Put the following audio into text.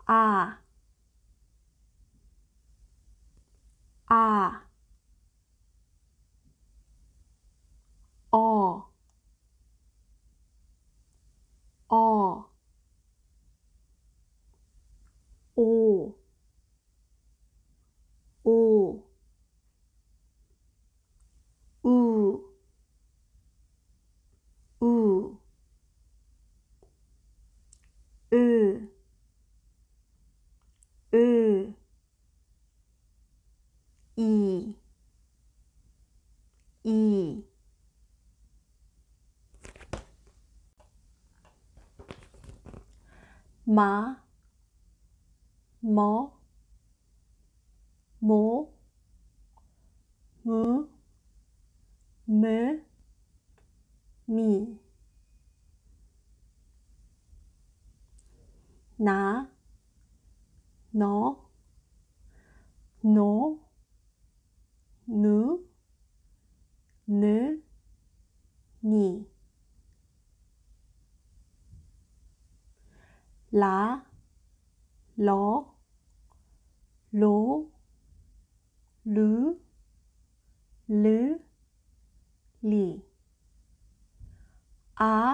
아, 아, 어, 어, 오, 오, 우, 우, 으, 으, 이, 이, 마, 뭐, 모, 무, 무, 미, 나, 너, 노, 누, 느, 니, 라, 러, 로, 루, 르, 리, 아,